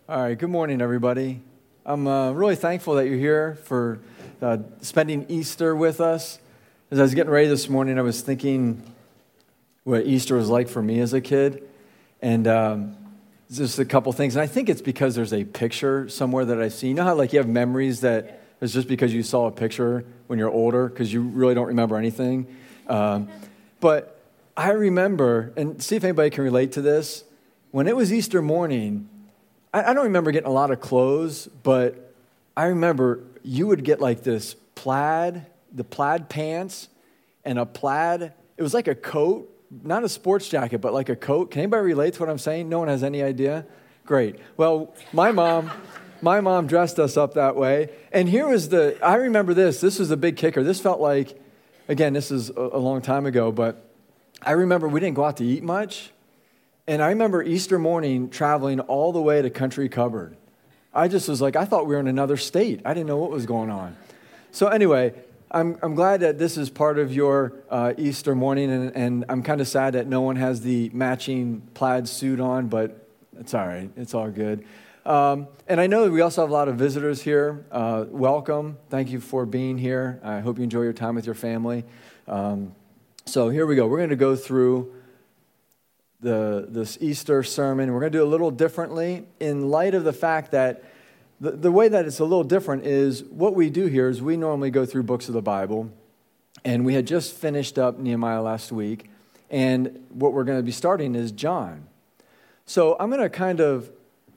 All right, good morning, everybody. I'm really thankful that you're here for spending Easter with us. As I was getting ready this morning, I was thinking what Easter was like for me as a kid, and just a couple things. And I think it's because there's a picture somewhere that I see. You know how like you have memories that it's just because you saw a picture when you're older because you really don't remember anything. But I remember, and see if anybody can relate to this, when it was Easter morning, I don't remember getting a lot of clothes, but I remember you would get like this plaid pants and a plaid, it was like a coat, not a sports jacket, but like a coat. Can anybody relate to what I'm saying? No one has any idea? Great. Well, my mom dressed us up that way. And I remember this was a big kicker. This felt like, again, this is a long time ago, but I remember we didn't go out to eat much. And I remember Easter morning traveling all the way to Country Cupboard. I just was like, I thought we were in another state. I didn't know what was going on. So anyway, I'm glad that this is part of your Easter morning, and I'm kind of sad that no one has the matching plaid suit on, but it's all right. It's all good. And I know that we also have a lot of visitors here. Welcome. Thank you for being here. I hope you enjoy your time with your family. So here we go. We're going to go through this Easter sermon. We're going to do it a little differently in light of the fact that the way that it's a little different is what we do here is we normally go through books of the Bible, and we had just finished up Nehemiah last week, and what we're going to be starting is John. So I'm going to kind of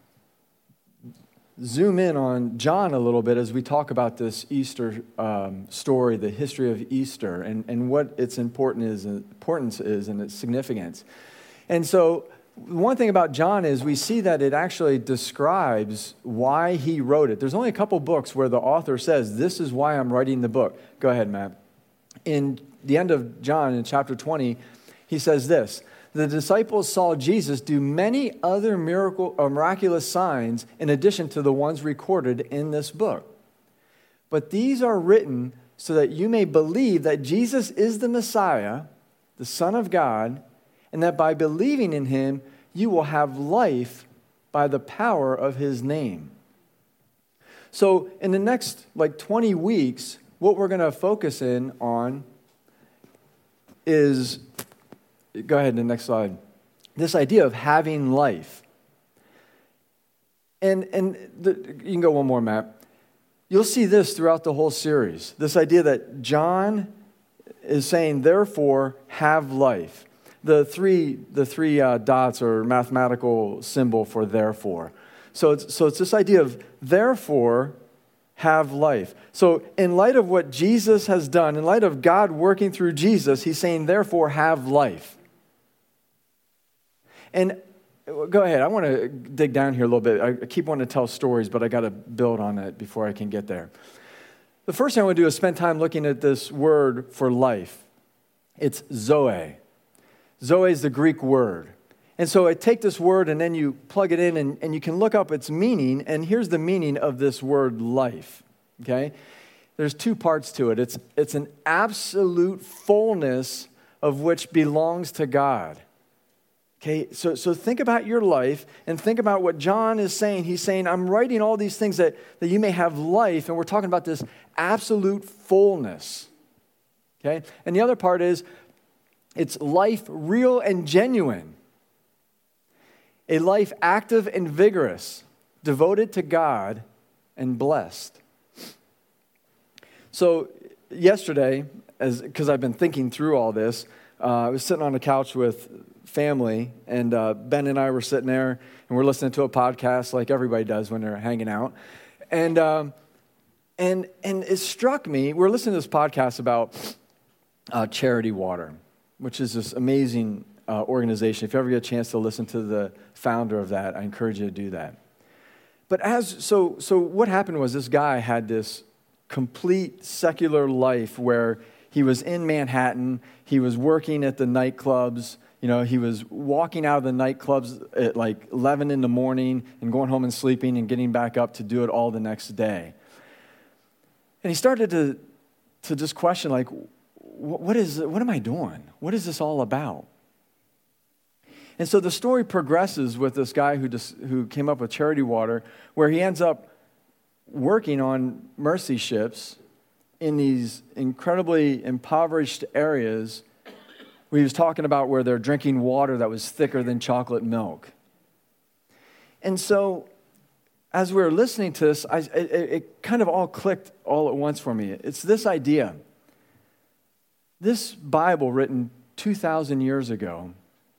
zoom in on John a little bit as we talk about this Easter story, the history of Easter, and what its importance is and its significance. And so one thing about John is we see that it actually describes why he wrote it. There's only a couple books where the author says, this is why I'm writing the book. Go ahead, Matt. In the end of John, in chapter 20, he says this: the disciples saw Jesus do many other miraculous signs in addition to the ones recorded in this book. But these are written so that you may believe that Jesus is the Messiah, the Son of God, and that by believing in him, you will have life by the power of his name. So in the next 20 weeks, what we're going to focus in on is, go ahead to the next slide, this idea of having life. And you can go one more, Matt. You'll see this throughout the whole series, this idea that John is saying, therefore, have life. The three dots are mathematical symbol for therefore. So it's this idea of therefore have life. So in light of what Jesus has done, in light of God working through Jesus, he's saying therefore have life. And go ahead. I want to dig down here a little bit. I keep wanting to tell stories, but I got to build on it before I can get there. The first thing I want to do is spend time looking at this word for life. It's Zoe. Zoe is the Greek word. And so I take this word and then you plug it in and you can look up its meaning. And here's the meaning of this word life. Okay? There's two parts to it. It's an absolute fullness of which belongs to God. Okay? So think about your life and think about what John is saying. He's saying, I'm writing all these things that you may have life. And we're talking about this absolute fullness. Okay? And the other part is, it's life real and genuine. A life active and vigorous, devoted to God and blessed. So yesterday, because I've been thinking through all this, I was sitting on the couch with family, and Ben and I were sitting there, and we're listening to a podcast like everybody does when they're hanging out. And it struck me, we're listening to this podcast about Charity Water, which is this amazing organization. If you ever get a chance to listen to the founder of that, I encourage you to do that. But so what happened was this guy had this complete secular life where he was in Manhattan, he was working at the nightclubs, he was walking out of the nightclubs at 11 in the morning and going home and sleeping and getting back up to do it all the next day. And he started to just question, what am I doing? What is this all about? And so the story progresses with this guy who came up with Charity Water, where he ends up working on mercy ships in these incredibly impoverished areas where he was talking about where they're drinking water that was thicker than chocolate milk. And so as we were listening to this, it kind of all clicked all at once for me. It's this idea. This Bible written 2,000 years ago,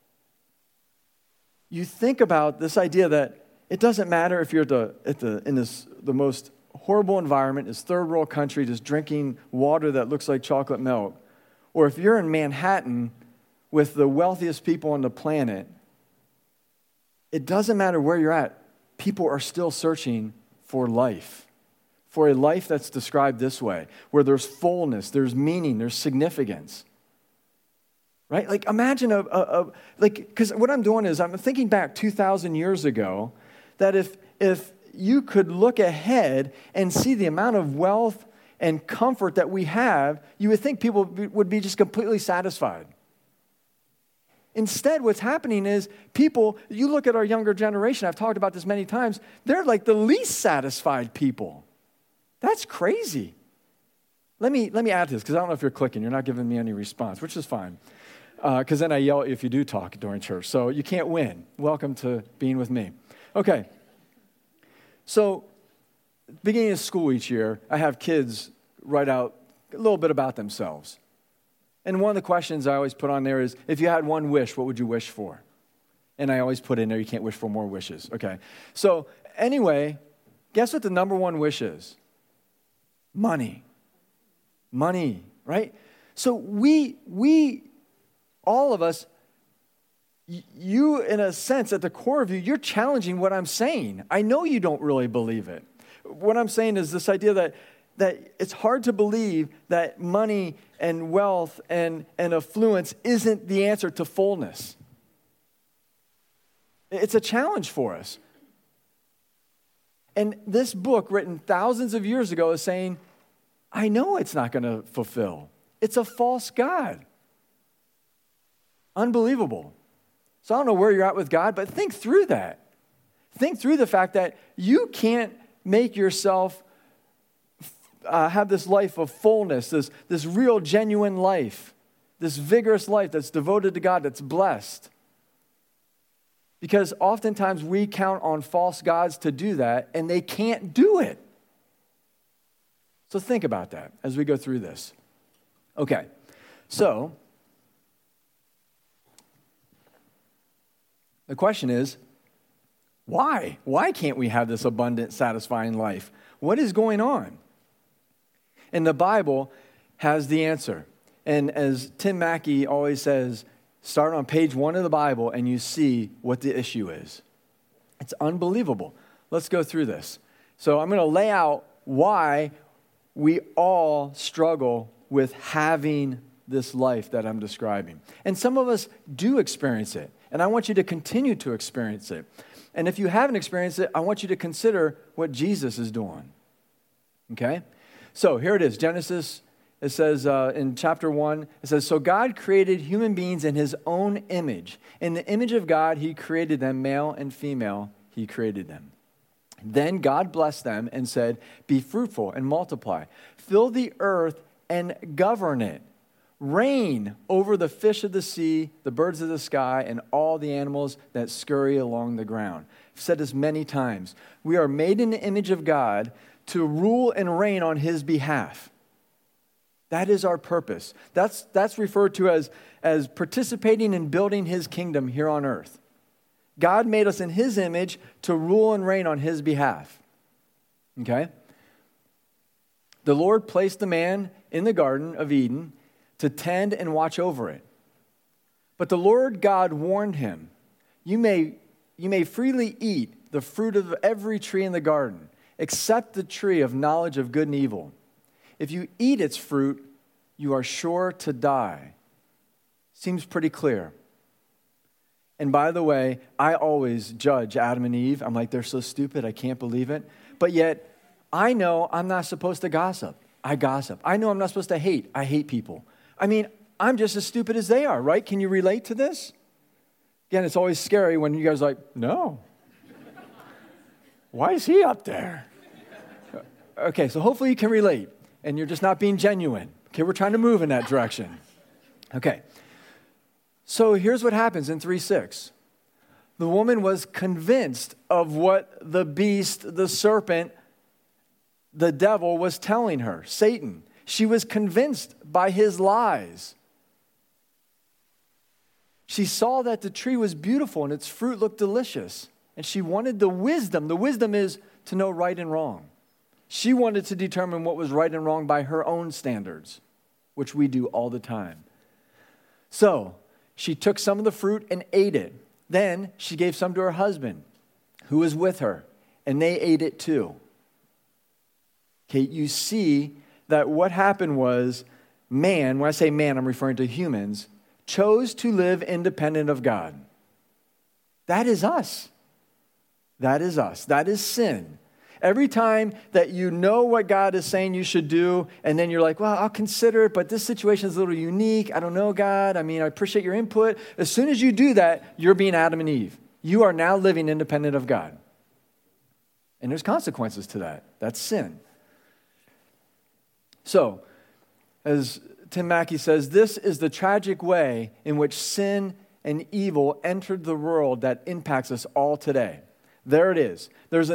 you think about this idea that it doesn't matter if you're in the most horrible environment, this third world country, just drinking water that looks like chocolate milk, or if you're in Manhattan with the wealthiest people on the planet, it doesn't matter where you're at. People are still searching for life, for a life that's described this way, where there's fullness, there's meaning, there's significance. Right? Like imagine because what I'm doing is I'm thinking back 2,000 years ago that if you could look ahead and see the amount of wealth and comfort that we have, you would think people would be just completely satisfied. Instead, what's happening is people, you look at our younger generation, I've talked about this many times, they're like the least satisfied people. That's crazy. Let me add to this, because I don't know if you're clicking. You're not giving me any response, which is fine. Because then I yell if you do talk during church. So you can't win. Welcome to being with me. Okay. So beginning of school each year, I have kids write out a little bit about themselves. And one of the questions I always put on there is, if you had one wish, what would you wish for? And I always put in there, you can't wish for more wishes. Okay. So anyway, guess what the number one wish is? Money. Money, right? So we all of us, you in a sense, at the core of you, you're challenging what I'm saying. I know you don't really believe it. What I'm saying is this idea that it's hard to believe that money and wealth and affluence isn't the answer to fullness. It's a challenge for us. And this book, written thousands of years ago, is saying, I know it's not going to fulfill. It's a false God. Unbelievable. So I don't know where you're at with God, but think through that. Think through the fact that you can't make yourself have this life of fullness, this real, genuine life, this vigorous life that's devoted to God, that's blessed. Because oftentimes we count on false gods to do that, and they can't do it. So think about that as we go through this. Okay, so the question is, why? Why can't we have this abundant, satisfying life? What is going on? And the Bible has the answer. And as Tim Mackey always says, start on page 1 of the Bible and you see what the issue is. It's unbelievable. Let's go through this. So I'm going to lay out why we all struggle with having this life that I'm describing. And some of us do experience it. And I want you to continue to experience it. And if you haven't experienced it, I want you to consider what Jesus is doing. Okay? So here it is. Genesis, it says in chapter 1, it says, so God created human beings in his own image. In the image of God, he created them, male and female, he created them. Then God blessed them and said, be fruitful and multiply. Fill the earth and govern it. Reign over the fish of the sea, the birds of the sky, and all the animals that scurry along the ground. I've said this many times. We are made in the image of God to rule and reign on his behalf. That is our purpose. That's referred to as participating in building his kingdom here on earth. God made us in his image to rule and reign on his behalf. Okay? The Lord placed the man in the Garden of Eden to tend and watch over it. But the Lord God warned him, you may freely eat the fruit of every tree in the garden, except the tree of knowledge of good and evil. If you eat its fruit, you are sure to die. Seems pretty clear. And by the way, I always judge Adam and Eve. I'm like, they're so stupid, I can't believe it. But yet, I know I'm not supposed to gossip. I gossip. I know I'm not supposed to hate. I hate people. I mean, I'm just as stupid as they are, right? Can you relate to this? Again, it's always scary when you guys are like, no. Why is he up there? Okay, so hopefully you can relate, and you're just not being genuine. Okay, we're trying to move in that direction. Okay, so here's what happens in 3:6. The woman was convinced of what the beast, the serpent, the devil was telling her, Satan. She was convinced by his lies. She saw that the tree was beautiful and its fruit looked delicious. And she wanted the wisdom. The wisdom is to know right and wrong. She wanted to determine what was right and wrong by her own standards, which we do all the time. So she took some of the fruit and ate it. Then she gave some to her husband, who was with her, and they ate it too. Okay, you see that what happened was man, when I say man, I'm referring to humans, chose to live independent of God. That is us. That is us. That is sin. Every time that you know what God is saying you should do, and then you're like, well, I'll consider it, but this situation is a little unique. I don't know, God. I appreciate your input. As soon as you do that, you're being Adam and Eve. You are now living independent of God. And there's consequences to that. That's sin. So, as Tim Mackey says, this is the tragic way in which sin and evil entered the world that impacts us all today. There it is.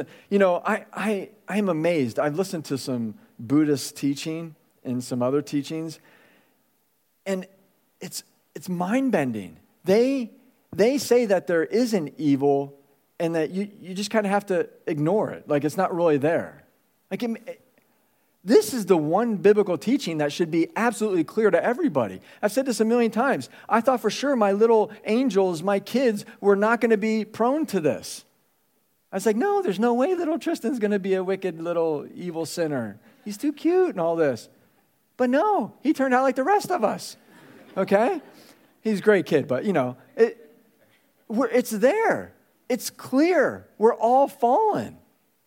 I'm amazed. I've listened to some Buddhist teaching and some other teachings, and it's mind-bending. They say that there is an evil and that you just kind of have to ignore it. Like it's not really there. This is the one biblical teaching that should be absolutely clear to everybody. I've said this a million times. I thought for sure my little angels, my kids, were not going to be prone to this. I was like, no, there's no way little Tristan's going to be a wicked little evil sinner. He's too cute and all this. But no, he turned out like the rest of us. Okay? He's a great kid, but it's there. It's clear. We're all fallen.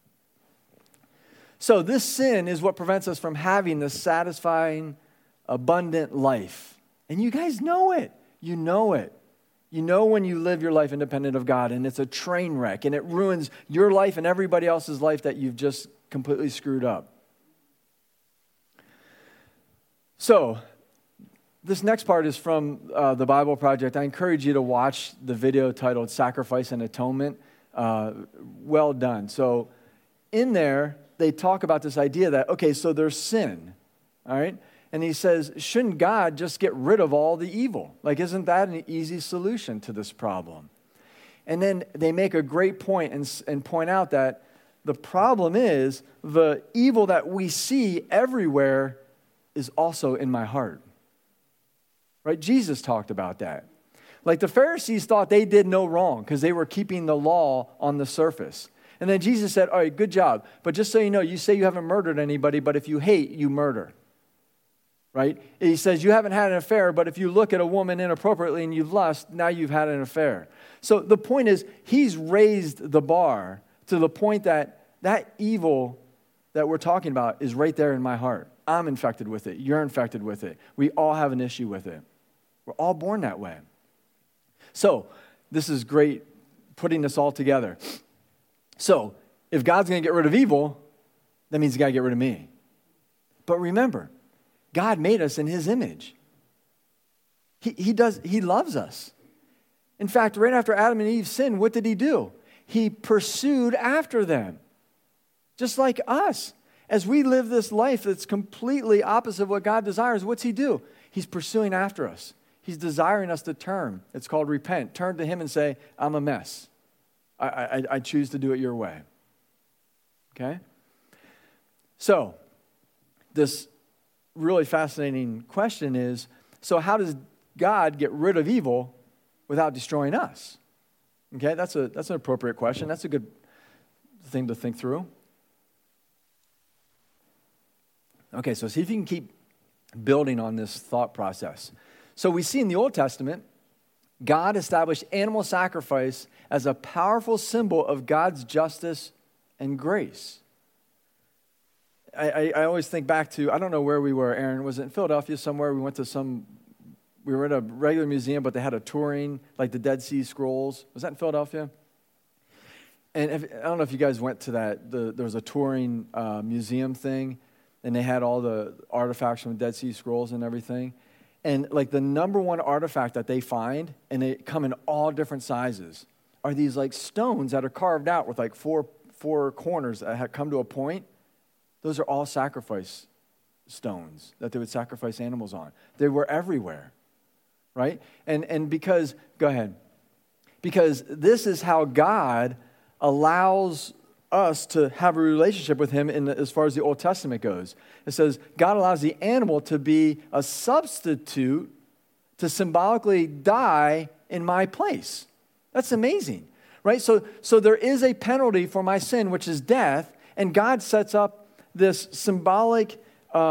So this sin is what prevents us from having the satisfying, abundant life. And you guys know it. You know it. You know when you live your life independent of God, and it's a train wreck, and it ruins your life and everybody else's life that you've just completely screwed up. So, this next part is from the Bible Project. I encourage you to watch the video titled Sacrifice and Atonement. Well done. So, in there, they talk about this idea that, okay, so there's sin, all right? And he says, shouldn't God just get rid of all the evil? Like, isn't that an easy solution to this problem? And then they make a great point and point out that the problem is the evil that we see everywhere is also in my heart. Right? Jesus talked about that. Like the Pharisees thought they did no wrong because they were keeping the law on the surface. And then Jesus said, all right, good job. But just so you know, you say you haven't murdered anybody, but if you hate, you murder. Right? He says you haven't had an affair, but if you look at a woman inappropriately and you lust, now you've had an affair. So the point is, he's raised the bar to the point that that evil that we're talking about is right there in my heart. I'm infected with it. You're infected with it. We all have an issue with it. We're all born that way. So this is great putting this all together. So if God's going to get rid of evil, that means he's got to get rid of me. But remember, God made us in his image. He loves us. In fact, right after Adam and Eve sinned, what did he do? He pursued after them. Just like us. As we live this life that's completely opposite of what God desires, what's he do? He's pursuing after us. He's desiring us to turn. It's called repent. Turn to him and say, I'm a mess. I choose to do it your way. Okay? So, this really fascinating question is, so how does God get rid of evil without destroying us? Okay, that's an appropriate question. That's a good thing to think through. Okay, so see if you can keep building on this thought process. So we see in the Old Testament, God established animal sacrifice as a powerful symbol of God's justice and grace. I always think back to, I don't know where we were, Aaron. Was it in Philadelphia somewhere? We went to some we were at a regular museum, but they had a touring, like the Dead Sea Scrolls. Was that in Philadelphia? And I don't know if you guys went to that. There was a touring museum thing, and they had all the artifacts from the Dead Sea Scrolls and everything. And like the number one artifact that they find, and they come in all different sizes, are these like stones that are carved out with like four corners that have come to a point. Those are all sacrifice stones that they would sacrifice animals on. They were everywhere, right? And because, go ahead. Because this is how God allows us to have a relationship with him as far as the Old Testament goes. It says God allows the animal to be a substitute to symbolically die in my place. That's amazing, right? So there is a penalty for my sin, which is death, and God sets up this symbolic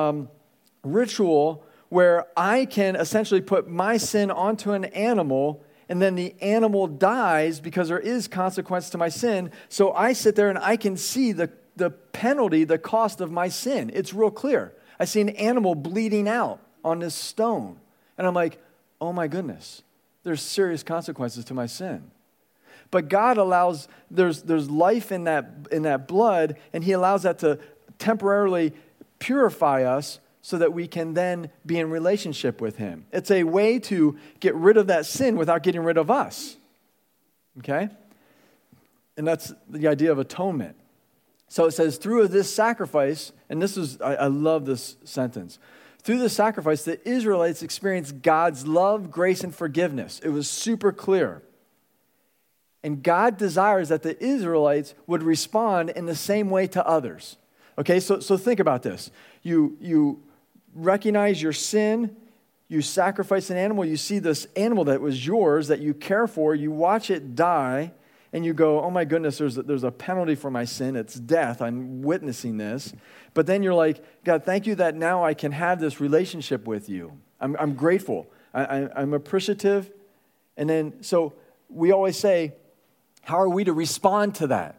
ritual where I can essentially put my sin onto an animal, and then the animal dies because there is consequence to my sin. So I sit there and I can see the penalty, the cost of my sin. It's real clear. I see an animal bleeding out on this stone. And I'm like, oh my goodness, there's serious consequences to my sin. But God allows, there's life in that blood, and he allows that to temporarily purify us so that we can then be in relationship with him. It's a way to get rid of that sin without getting rid of us. Okay? And that's the idea of atonement. So it says, through this sacrifice, and this is, I love this sentence. Through this sacrifice, the Israelites experienced God's love, grace, and forgiveness. It was super clear. And God desires that the Israelites would respond in the same way to others. Okay, so think about this. You recognize your sin, you sacrifice an animal, you see this animal that was yours, that you care for, you watch it die, and you go, oh my goodness, there's a penalty for my sin, it's death, I'm witnessing this. But then you're like, God, thank you that now I can have this relationship with you. I'm grateful, I'm appreciative. And then, so we always say, how are we to respond to that?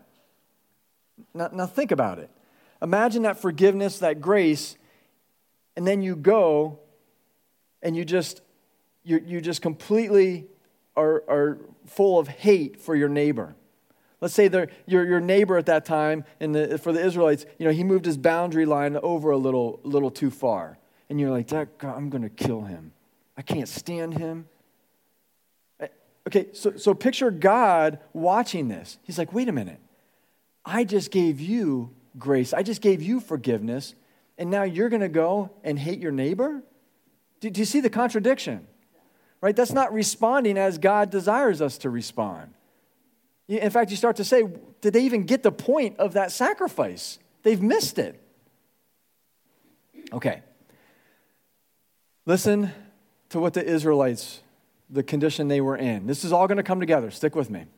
Now think about it. Imagine that forgiveness, that grace, and then you go and you just completely are full of hate for your neighbor. Let's say your neighbor at that time, for the Israelites, he moved his boundary line over a little too far. And you're like, God, I'm going to kill him. I can't stand him. Okay, so picture God watching this. He's like, wait a minute. I just gave you grace. I just gave you forgiveness. And now you're going to go and hate your neighbor? Do you see the contradiction? Right? That's not responding as God desires us to respond. In fact, you start to say, did they even get the point of that sacrifice? They've missed it. Okay. Listen to what the Israelites, the condition they were in. This is all going to come together. Stick with me.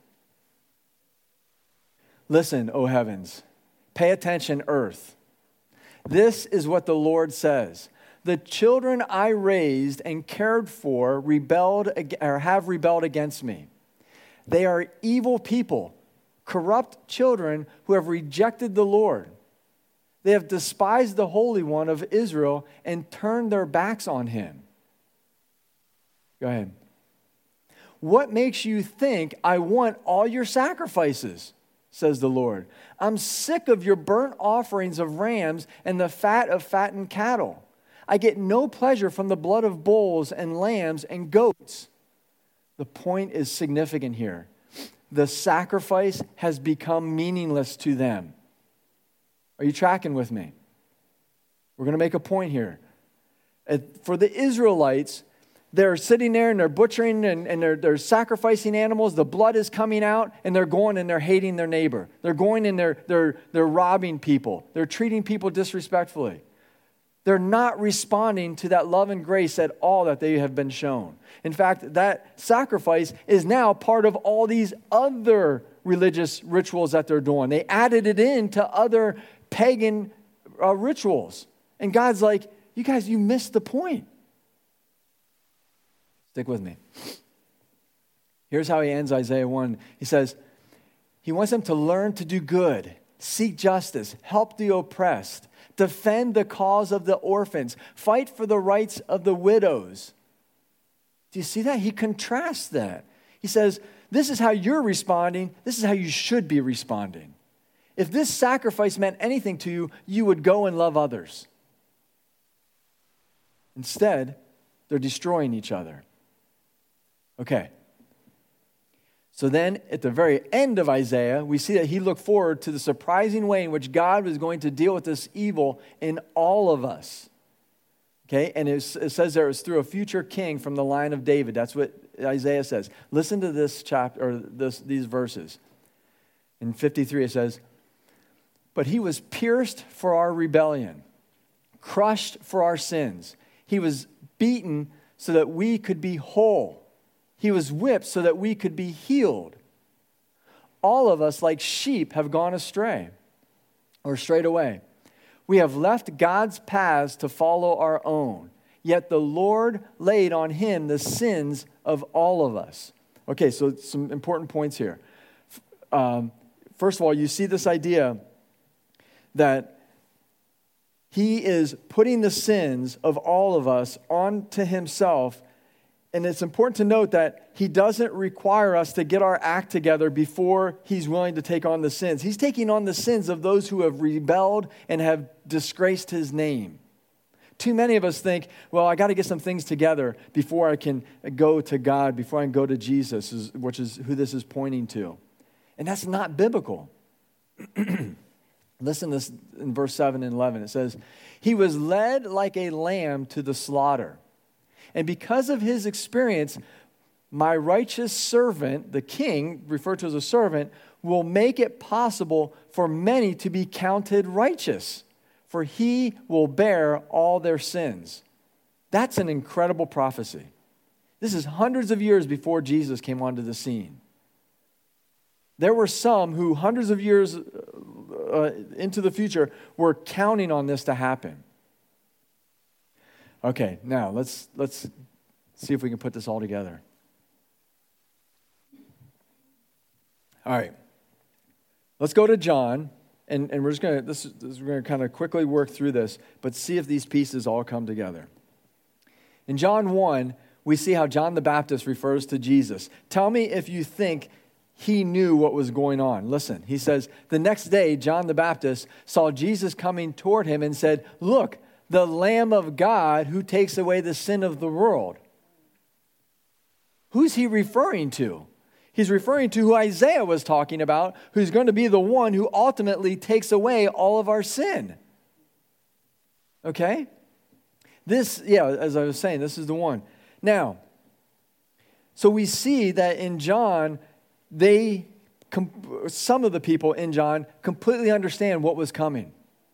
Listen, O heavens. Pay attention, earth. This is what the Lord says. The children I raised and cared for have rebelled against me. They are evil people, corrupt children who have rejected the Lord. They have despised the Holy One of Israel and turned their backs on him. Go ahead. What makes you think I want all your sacrifices? Says the Lord. I'm sick of your burnt offerings of rams and the fat of fattened cattle. I get no pleasure from the blood of bulls and lambs and goats. The point is significant here. The sacrifice has become meaningless to them. Are you tracking with me? We're going to make a point here. For the Israelites, they're sitting there and they're butchering and they're sacrificing animals. The blood is coming out and they're going and they're hating their neighbor. They're going and they're robbing people. They're treating people disrespectfully. They're not responding to that love and grace at all that they have been shown. In fact, that sacrifice is now part of all these other religious rituals that they're doing. They added it into other pagan rituals. And God's like, you guys, you missed the point. Stick with me. Here's how he ends Isaiah 1. He says, he wants them to learn to do good, seek justice, help the oppressed, defend the cause of the orphans, fight for the rights of the widows. Do you see that? He contrasts that. He says, this is how you're responding. This is how you should be responding. If this sacrifice meant anything to you, you would go and love others. Instead, they're destroying each other. Okay. So then, at the very end of Isaiah, we see that he looked forward to the surprising way in which God was going to deal with this evil in all of us. Okay, and it says there it was through a future king from the line of David. That's what Isaiah says. Listen to this chapter, or these verses. In 53 it says, "But he was pierced for our rebellion, crushed for our sins. He was beaten so that we could be whole. He was whipped so that we could be healed. All of us, like sheep, have gone astray, or strayed away. We have left God's paths to follow our own. Yet the Lord laid on him the sins of all of us." Okay, so some important points here. First of all, you see this idea that he is putting the sins of all of us onto himself. And it's important to note that he doesn't require us to get our act together before he's willing to take on the sins. He's taking on the sins of those who have rebelled and have disgraced his name. Too many of us think, well, I got to get some things together before I can go to God, before I can go to Jesus, which is who this is pointing to. And that's not biblical. Listen to this in verse 7 and 11. It says, "He was led like a lamb to the slaughter. And because of his experience, my righteous servant," the king, referred to as a servant, "will make it possible for many to be counted righteous, for he will bear all their sins." That's an incredible prophecy. This is hundreds of years before Jesus came onto the scene. There were some who hundreds of years into the future were counting on this to happen. Okay, now let's see if we can put this all together. All right, let's go to John, and we're just going to we're going to kind of quickly work through this, but see if these pieces all come together. In John 1, we see how John the Baptist refers to Jesus. Tell me if you think he knew what was going on. Listen, he says, "The next day, John the Baptist saw Jesus coming toward him and said, 'Look, the Lamb of God who takes away the sin of the world.'" Who's he referring to? He's referring to who Isaiah was talking about, who's going to be the one who ultimately takes away all of our sin. Okay? This, as I was saying, this is the one. Now, so we see that in John, some of the people in John completely understand what was coming.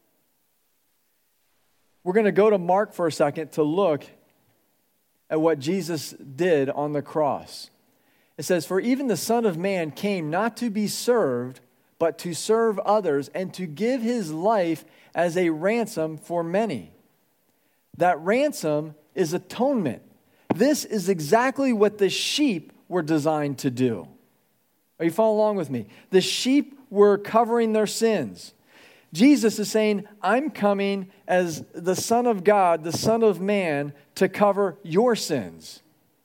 We're going to go to Mark for a second to look at what Jesus did on the cross. It says, "For even the Son of Man came not to be served, but to serve others and to give his life as a ransom for many." That ransom is atonement. This is exactly what the sheep were designed to do. Are you following along with me? The sheep were covering their sins. Jesus is saying, I'm coming as the Son of God, the Son of Man, to cover your sins.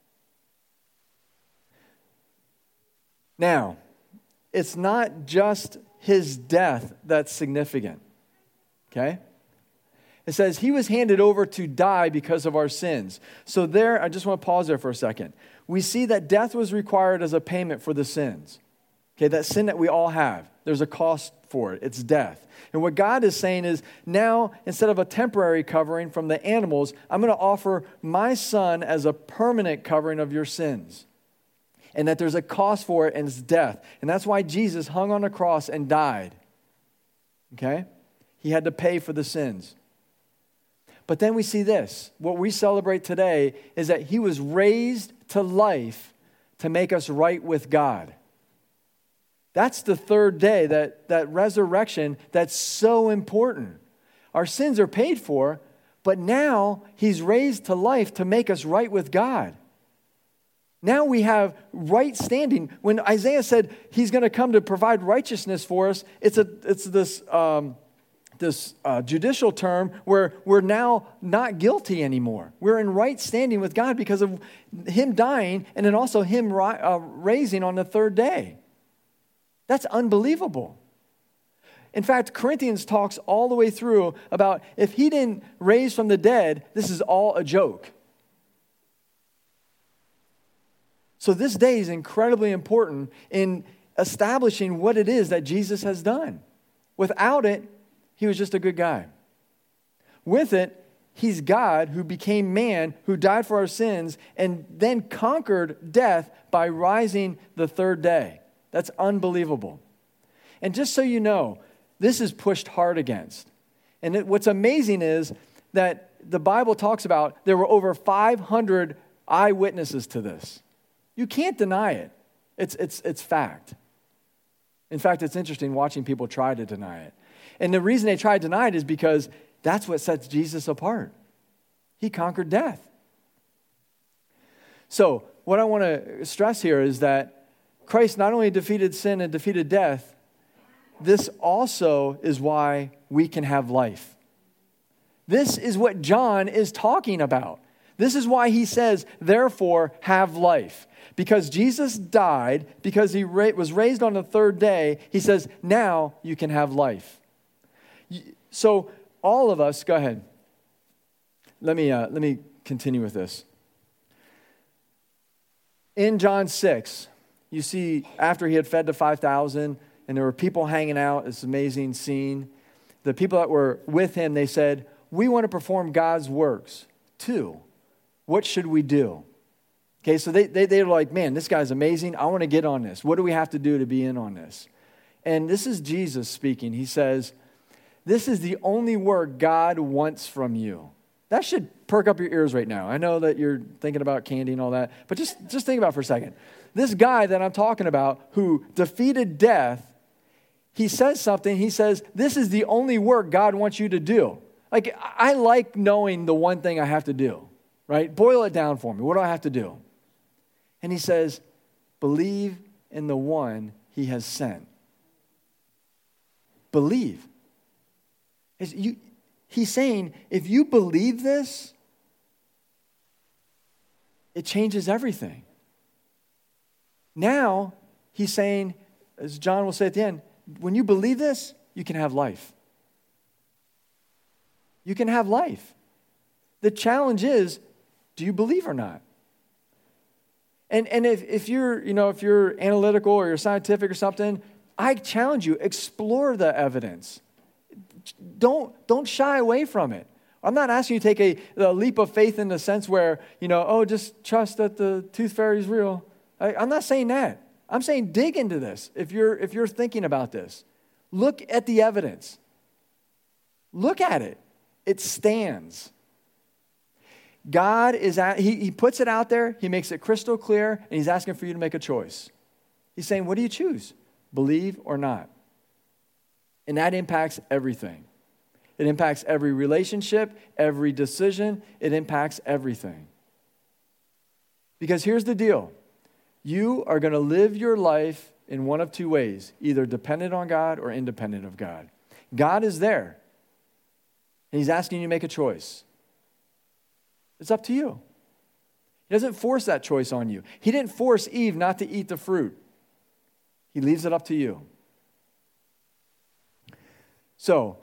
Now, it's not just his death that's significant, okay? It says he was handed over to die because of our sins. So there, I just want to pause there for a second. We see that death was required as a payment for the sins. Okay, that sin that we all have, there's a cost for it. It's death. And what God is saying is, now, instead of a temporary covering from the animals, I'm going to offer my Son as a permanent covering of your sins. And that there's a cost for it, and it's death. And that's why Jesus hung on a cross and died. Okay? He had to pay for the sins. But then we see this. What we celebrate today is that he was raised to life to make us right with God. That's the third day, that resurrection that's so important. Our sins are paid for, but now he's raised to life to make us right with God. Now we have right standing. When Isaiah said he's going to come to provide righteousness for us, it's this judicial term where we're now not guilty anymore. We're in right standing with God because of him dying and then also him raising on the third day. That's unbelievable. In fact, Corinthians talks all the way through about if he didn't raise from the dead, this is all a joke. So this day is incredibly important in establishing what it is that Jesus has done. Without it, he was just a good guy. With it, he's God who became man, who died for our sins, and then conquered death by rising the third day. That's unbelievable. And just so you know, this is pushed hard against. And what's amazing is that the Bible talks about there were over 500 eyewitnesses to this. You can't deny it. It's fact. In fact, it's interesting watching people try to deny it. And the reason they try to deny it is because that's what sets Jesus apart. He conquered death. So, what I want to stress here is that Christ not only defeated sin and defeated death, this also is why we can have life. This is what John is talking about. This is why he says, therefore, have life. Because Jesus died, because he was raised on the third day, he says, now you can have life. So all of us, go ahead. Let me continue with this. In John 6, you see after he had fed the 5,000 and there were people hanging out, this amazing scene. The people that were with him, they said, we want to perform God's works too. What should we do? Okay, so they were like, man, this guy's amazing. I want to get on this. What do we have to do to be in on this? And this is Jesus speaking. He says, this is the only work God wants from you. That should perk up your ears right now. I know that you're thinking about candy and all that, but just think about it for a second. This guy that I'm talking about who defeated death, he says something. He says, this is the only work God wants you to do. Like, I like knowing the one thing I have to do, right? Boil it down for me. What do I have to do? And he says, believe in the one he has sent. Believe. He's saying, if you believe this, it changes everything. Now, he's saying, as John will say at the end, when you believe this, you can have life. You can have life. The challenge is, do you believe or not? And if you're analytical or you're scientific or something, I challenge you, explore the evidence. Don't shy away from it. I'm not asking you to take a leap of faith in the sense where, just trust that the tooth fairy is real. I'm not saying that. I'm saying dig into this if you're thinking about this. Look at the evidence. Look at it. It stands. God he puts it out there, he makes it crystal clear, and he's asking for you to make a choice. He's saying, what do you choose? Believe or not? And that impacts everything. It impacts every relationship, every decision. It impacts everything. Because here's the deal. You are going to live your life in one of two ways, either dependent on God or independent of God. God is there, and he's asking you to make a choice. It's up to you. He doesn't force that choice on you. He didn't force Eve not to eat the fruit. He leaves it up to you. So,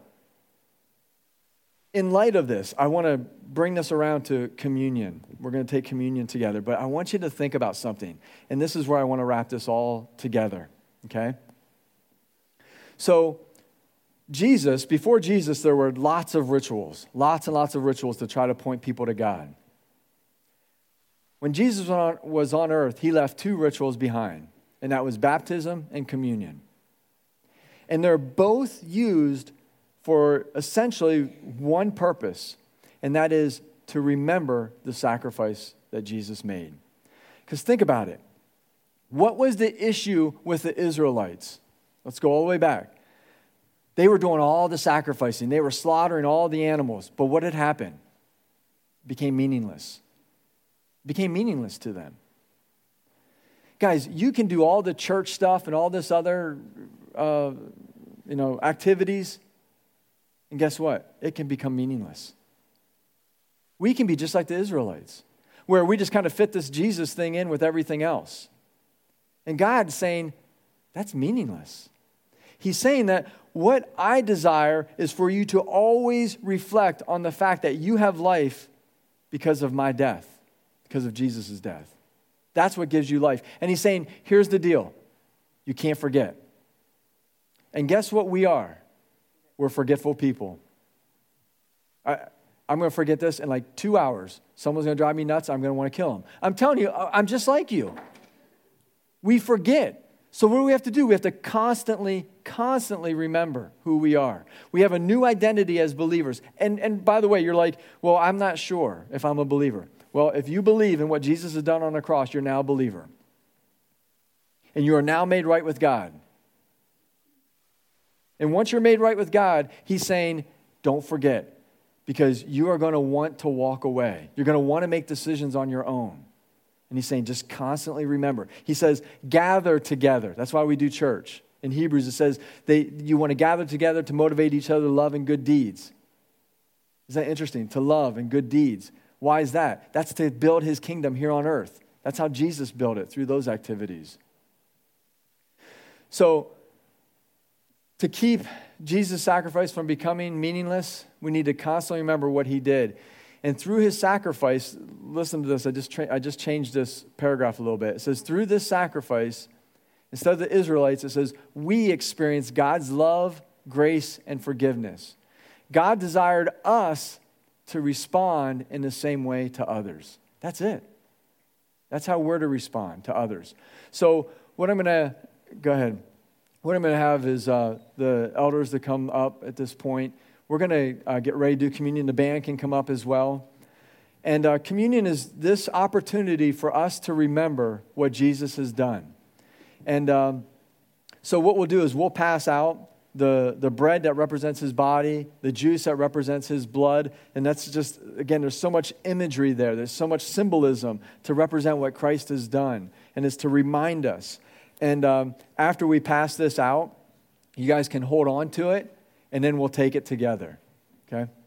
in light of this, I want to bring this around to communion. We're going to take communion together, but I want you to think about something. And this is where I want to wrap this all together, okay? So, before Jesus, there were lots and lots of rituals to try to point people to God. When Jesus was on earth, he left two rituals behind, and that was baptism and communion. And they're both used for essentially one purpose, and that is to remember the sacrifice that Jesus made. Because think about it. What was the issue with the Israelites? Let's go all the way back. They were doing all the sacrificing. They were slaughtering all the animals. But what had happened? It became meaningless. It became meaningless to them. Guys, you can do all the church stuff and all this other activities, And guess what? It can become meaningless. We can be just like the Israelites, where we just kind of fit this Jesus thing in with everything else. And God's saying, that's meaningless. He's saying that what I desire is for you to always reflect on the fact that you have life because of my death, because of Jesus' death. That's what gives you life. And he's saying, here's the deal. You can't forget. And guess what we are? We're forgetful people. I'm going to forget this in like 2 hours. Someone's going to drive me nuts. I'm going to want to kill him. I'm telling you, I'm just like you. We forget. So what do we have to do? We have to constantly remember who we are. We have a new identity as believers. And by the way, you're like, well, I'm not sure if I'm a believer. Well, if you believe in what Jesus has done on the cross, you're now a believer. And you are now made right with God. And once you're made right with God, he's saying, don't forget, because you are going to want to walk away. You're going to want to make decisions on your own. And he's saying, just constantly remember. He says, gather together. That's why we do church. In Hebrews, it says you want to gather together to motivate each other to love and good deeds. Isn't that interesting? To love and good deeds. Why is that? That's to build his kingdom here on earth. That's how Jesus built it, through those activities. So, to keep Jesus' sacrifice from becoming meaningless, we need to constantly remember what he did. And through his sacrifice, listen to this, I just changed this paragraph a little bit. It says, through this sacrifice, instead of the Israelites, it says, we experience God's love, grace, and forgiveness. God desired us to respond in the same way to others. That's it. That's how we're to respond to others. So what I'm going to have is the elders to come up at this point. We're going to get ready to do communion. The band can come up as well. And communion is this opportunity for us to remember what Jesus has done. And so what we'll do is we'll pass out the bread that represents his body, the juice that represents his blood. And that's just, again, there's so much imagery there. There's so much symbolism to represent what Christ has done. And it's to remind us. And after we pass this out, you guys can hold on to it, and then we'll take it together, okay?